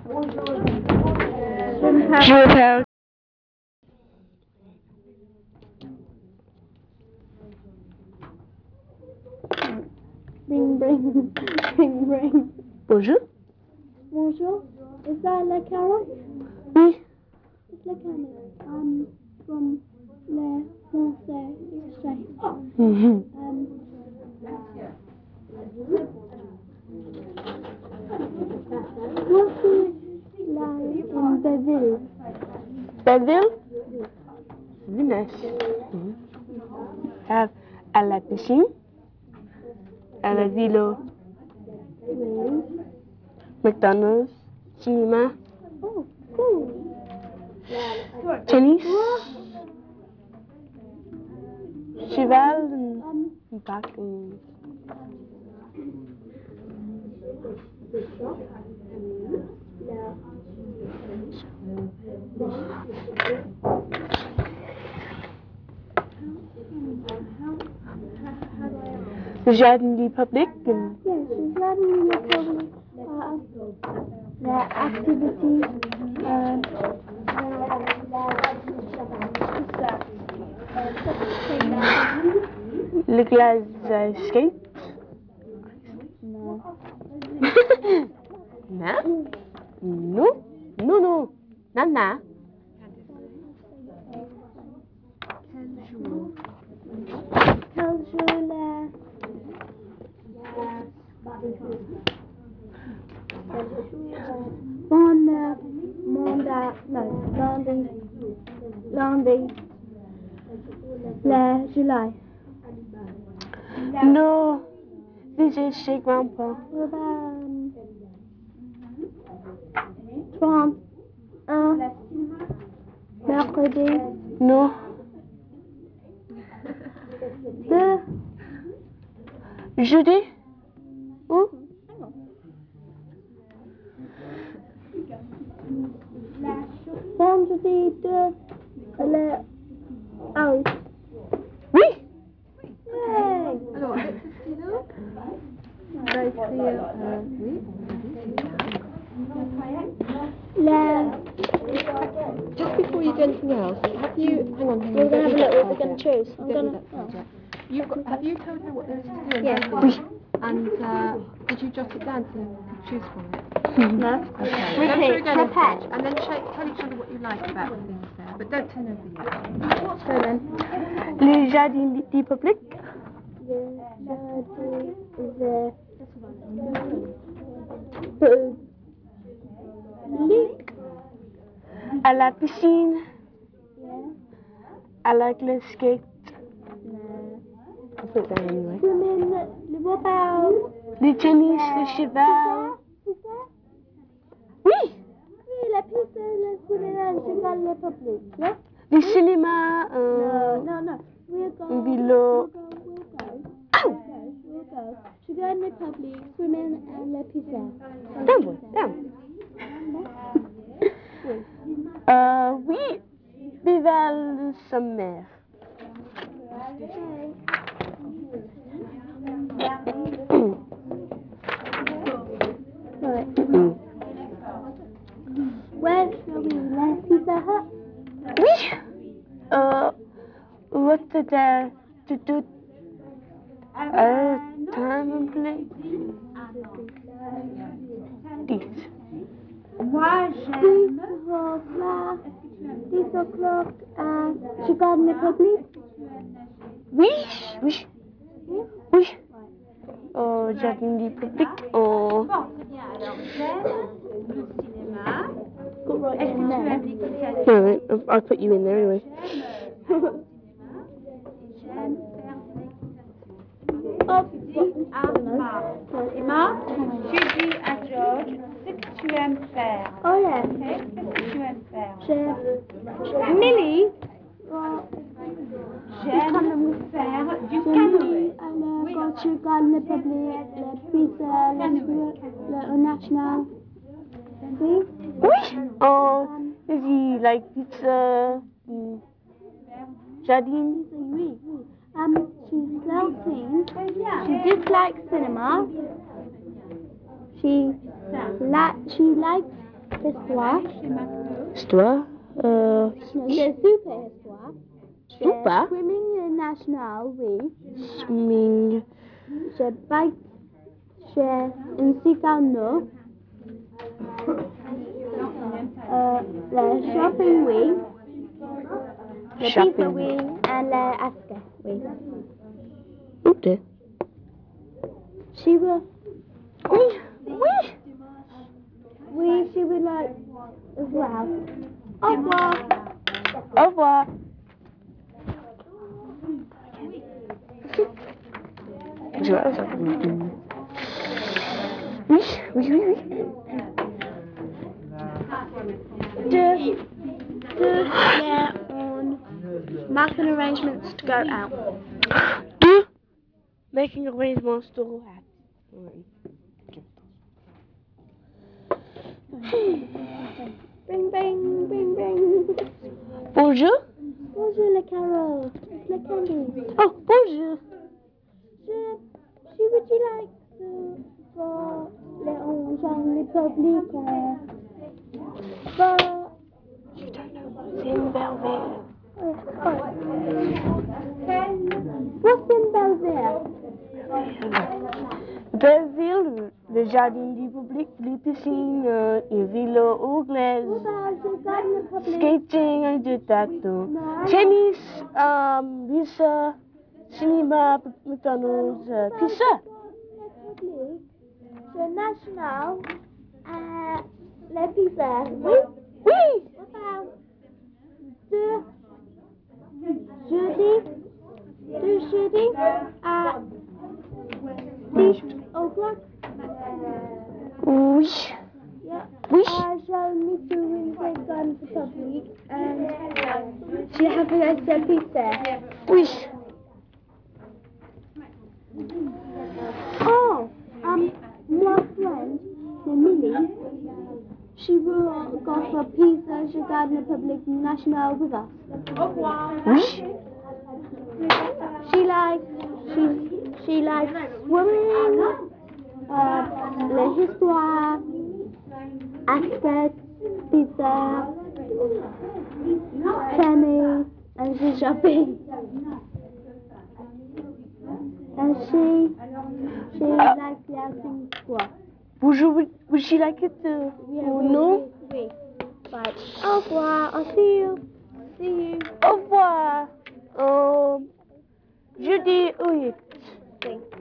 Je vais faire. Bring, bring, bring, bring. Bonjour. Bonjour. Is that La Carotte? Oui. It's La Carotte. From Le Français Exchange. What is like in Belleville? Belleville? C'est nice. À la piscine, à la ville, McDonald's, cinéma, Oh, cool. tennis, cheval, un parc. Le jardin du public. Yes, she's learning the public their activity. Le glace skate. No. Non? Non? Non, non. Nana. Quel jour lundi, le July. Non. C'est chez grand-père. About 31 mercredi. Non. 2 Jeudi? Où? vendredi 2 le ah oui. Oui. Yay. Alors, avec ce stylo, on va écrire, oui, just before you do anything else, have you, hang on, We're going to have a look what we're going to choose. I'm going to... Have you told her what there is to do? Yeah. Oui. And did you jot it down so you could choose from it? No. Okay. Go through again instead, and then tell each other what you like about the things there, but don't turn over yet. So then. Le jardin du public. À la piscine. À la glace skate. I'll put that anyway. Swimming, what about... Le tennis, le cheval. Oui. Oui, la piste, le swimming and cheval, le public, yeah? Le cinéma. No. We'll go. Un vélo. We'll go. Ow! We'll go. Cheval, le public, swimming and la piste. Down. Oui. Vival sa mère. Right. Where shall we? La Pizza Hut? Oui. What's there to do? Time and place. 10. Moi, j'aime. 10 o'clock à Chicago Republic. Oui. Au jardin du public. Bon, très bien. Alors, j'aime le cinéma. Est-ce que tu as mis quelque chose? No, I'll put you in there anyway. J'aime faire des équitations. Tu dis à Emma. Tu dis à George ce que tu aimes faire. Oh yeah. Okay? Qu'est-ce que tu aimes faire? Millie. J'aime faire du canoë. Quand tu regardes le public, le prix, le national. Oui? Oui. Is he like pizza? Jardin? Oui. She's 13. She dislikes cinema. She likes Histoire. Histoire. No, c'est super histoire. Super. Swimming national, oui. Swimming. Je bike chez un cicano. Le shopping, oui. Le pizza, Shopping. oui. Et le asker, oui. Ok. She will, Oui. Oui. oui, she would like as well. Au revoir. Au revoir. Je vois ça. Oui, oui, oui, oui. They're on making arrangements to go out. Deux. Making arrangements to go out. Bing, bing, bing, bing. Bonjour. Bonjour, le carreau. It's le candy. Oh, bonjour. Would you like to for little Jean Republic for C'est une Belleville. what's in Belleville? Belleville, le jardin du public, les piscines, une ville anglaise, skating, un de tatou, tennis, visa, cinéma, McDonald's, pizza. The national la pizza. Oui. Oui. What about jeudi at 6 o'clock? Oui. Yeah. Oui. I shall meet you in the Garden Republic and she'll have a nice pizza. Oui. Oh, my friend, Millie, she will go for pizza at the Garden Republic National with us. Oui. She likes swimming, la histoire, aspects, pizza, tennis, and she's shopping. And she likes the outing squad. Would she like it? Oh, no? Oui. Right. Au revoir. I'll see you. See you. Au revoir. Jeudi 8.